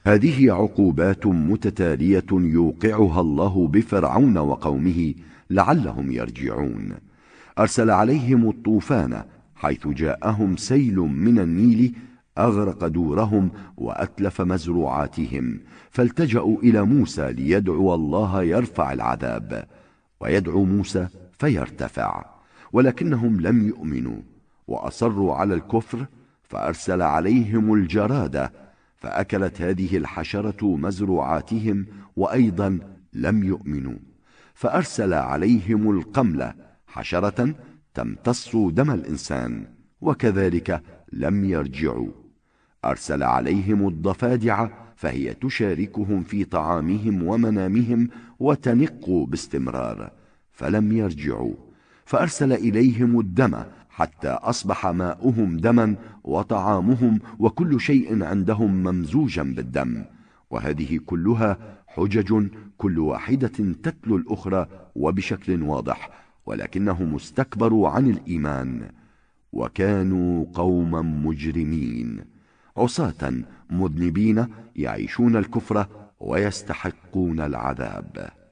هذه عقوبات متتالية يوقعها الله بفرعون وقومه لعلهم يرجعون. أرسل عليهم الطوفان حيث جاءهم سيل من النيل أغرق دورهم وأتلف مزروعاتهم، فالتجأوا إلى موسى ليدعو الله يرفع العذاب، ويدعو موسى فيرتفع، ولكنهم لم يؤمنوا وأصروا على الكفر، فأرسل عليهم الجراد فأكلت هذه الحشرة مزروعاتهم، وأيضا لم يؤمنوا. فأرسل عليهم القمل حشرة تمتص دم الإنسان، وكذلك لم يرجعوا. أرسل عليهم الضفادع فهي تشاركهم في طعامهم ومنامهم وتنق باستمرار، فلم يرجعوا. فأرسل إليهم الدم حتى أصبح ماؤهم دما وطعامهم وكل شيء عندهم ممزوجا بالدم. وهذه كلها حجج كل واحدة تتلو الأخرى وبشكل واضح، ولكنهم استكبروا عن الإيمان وكانوا قوما مجرمين عصاة مذنبين يعيشون الكفر ويستحقون العذاب.